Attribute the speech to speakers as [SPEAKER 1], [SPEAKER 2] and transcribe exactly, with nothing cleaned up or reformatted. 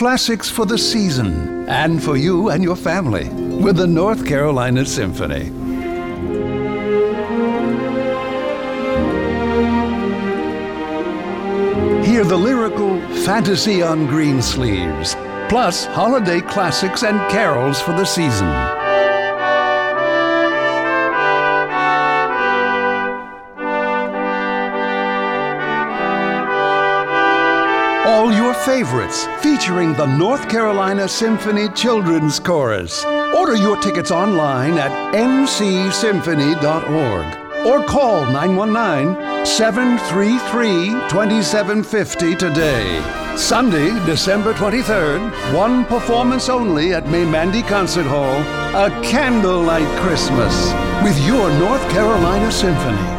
[SPEAKER 1] Classics for the season and for you and your family with the North Carolina Symphony. Hear the lyrical Fantasy on Greensleeves, plus holiday classics and carols for the season. All your favorites featuring the North Carolina Symphony Children's Chorus. Order your tickets online at n c symphony dot org or call nine one nine, seven three three, two seven five zero today. Sunday, December twenty-third, one performance only at Maymandi Concert Hall, a candlelight Christmas with your North Carolina Symphony.